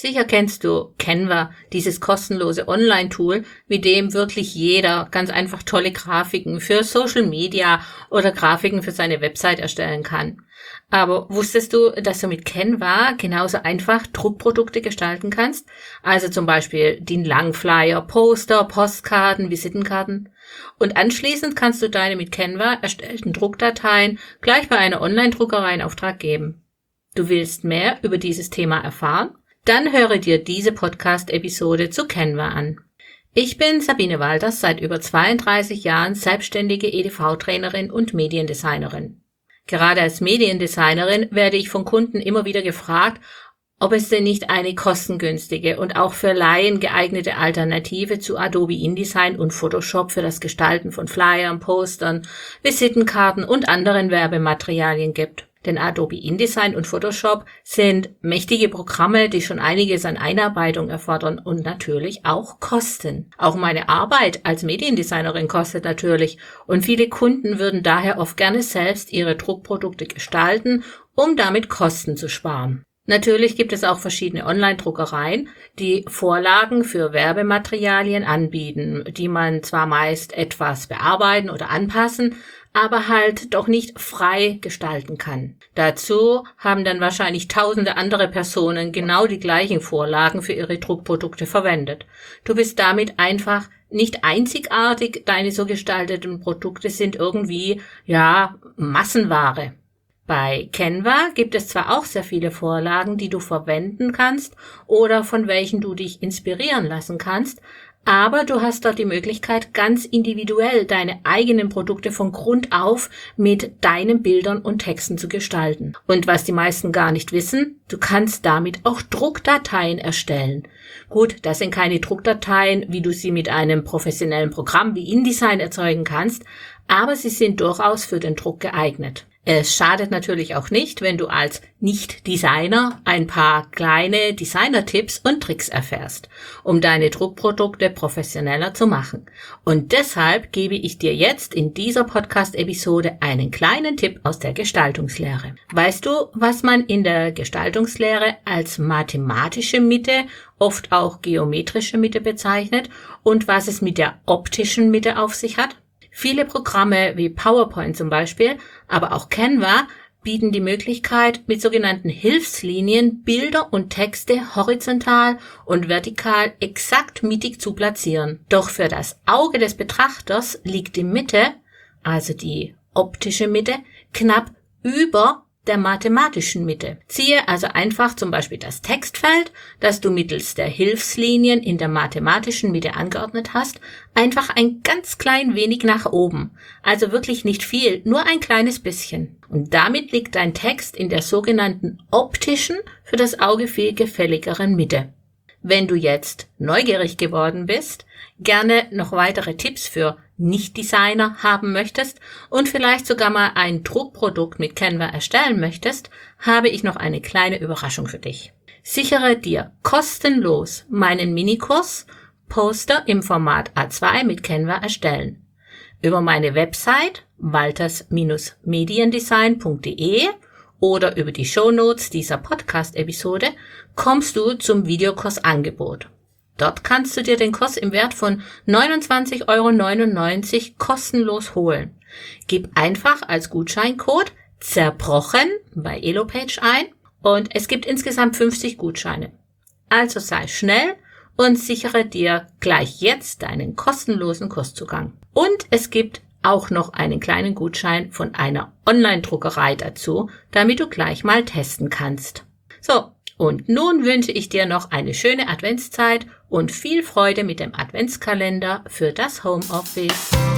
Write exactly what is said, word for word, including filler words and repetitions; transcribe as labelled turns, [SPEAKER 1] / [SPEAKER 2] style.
[SPEAKER 1] Sicher kennst du Canva, dieses kostenlose Online-Tool, mit dem wirklich jeder ganz einfach tolle Grafiken für Social Media oder Grafiken für seine Website erstellen kann. Aber wusstest du, dass du mit Canva genauso einfach Druckprodukte gestalten kannst? Also zum Beispiel den Langflyer, Poster, Postkarten, Visitenkarten. Und anschließend kannst du deine mit Canva erstellten Druckdateien gleich bei einer Online-Druckerei in Auftrag geben. Du willst mehr über dieses Thema erfahren? Dann höre dir diese Podcast-Episode zu Canva an. Ich bin Sabine Walters, seit über zweiunddreißig Jahren selbstständige E D V-Trainerin und Mediendesignerin. Gerade als Mediendesignerin werde ich von Kunden immer wieder gefragt, ob es denn nicht eine kostengünstige und auch für Laien geeignete Alternative zu Adobe InDesign und Photoshop für das Gestalten von Flyern, Postern, Visitenkarten und anderen Werbematerialien gibt. Denn Adobe InDesign und Photoshop sind mächtige Programme, die schon einiges an Einarbeitung erfordern und natürlich auch kosten. Auch meine Arbeit als Mediendesignerin kostet natürlich und viele Kunden würden daher oft gerne selbst ihre Druckprodukte gestalten, um damit Kosten zu sparen. Natürlich gibt es auch verschiedene Online-Druckereien, die Vorlagen für Werbematerialien anbieten, die man zwar meist etwas bearbeiten oder anpassen, aber halt doch nicht frei gestalten kann. Dazu haben dann wahrscheinlich tausende andere Personen genau die gleichen Vorlagen für ihre Druckprodukte verwendet. Du bist damit einfach nicht einzigartig, deine so gestalteten Produkte sind irgendwie, ja, Massenware. Bei Canva gibt es zwar auch sehr viele Vorlagen, die du verwenden kannst oder von welchen du dich inspirieren lassen kannst, aber du hast dort die Möglichkeit, ganz individuell deine eigenen Produkte von Grund auf mit deinen Bildern und Texten zu gestalten. Und was die meisten gar nicht wissen, du kannst damit auch Druckdateien erstellen. Gut, das sind keine Druckdateien, wie du sie mit einem professionellen Programm wie InDesign erzeugen kannst, aber sie sind durchaus für den Druck geeignet. Es schadet natürlich auch nicht, wenn du als Nicht-Designer ein paar kleine Designer-Tipps und Tricks erfährst, um deine Druckprodukte professioneller zu machen. Und deshalb gebe ich dir jetzt in dieser Podcast-Episode einen kleinen Tipp aus der Gestaltungslehre. Weißt du, was man in der Gestaltungslehre als mathematische Mitte, oft auch geometrische Mitte bezeichnet und was es mit der optischen Mitte auf sich hat? Viele Programme wie PowerPoint zum Beispiel, aber auch Canva bieten die Möglichkeit, mit sogenannten Hilfslinien Bilder und Texte horizontal und vertikal exakt mittig zu platzieren. Doch für das Auge des Betrachters liegt die Mitte, also die optische Mitte, knapp über der mathematischen Mitte. Ziehe also einfach zum Beispiel das Textfeld, das du mittels der Hilfslinien in der mathematischen Mitte angeordnet hast, einfach ein ganz klein wenig nach oben. Also wirklich nicht viel, nur ein kleines bisschen. Und damit liegt dein Text in der sogenannten optischen, für das Auge viel gefälligeren Mitte. Wenn du jetzt neugierig geworden bist, gerne noch weitere Tipps für Nicht-Designer haben möchtest und vielleicht sogar mal ein Druckprodukt mit Canva erstellen möchtest, habe ich noch eine kleine Überraschung für dich. Sichere dir kostenlos meinen Minikurs Poster im Format A zwei mit Canva erstellen. Über meine Website walters mediendesign punkt de oder über die Shownotes dieser Podcast-Episode kommst du zum Videokursangebot. Dort kannst du dir den Kurs im Wert von neunundzwanzig Euro neunundneunzig kostenlos holen. Gib einfach als Gutscheincode zerbrochen bei Elopage ein und es gibt insgesamt fünfzig Gutscheine. Also sei schnell und sichere dir gleich jetzt deinen kostenlosen Kurszugang. Und es gibt auch noch einen kleinen Gutschein von einer Online-Druckerei dazu, damit du gleich mal testen kannst. So, und nun wünsche ich dir noch eine schöne Adventszeit und viel Freude mit dem Adventskalender für das Homeoffice.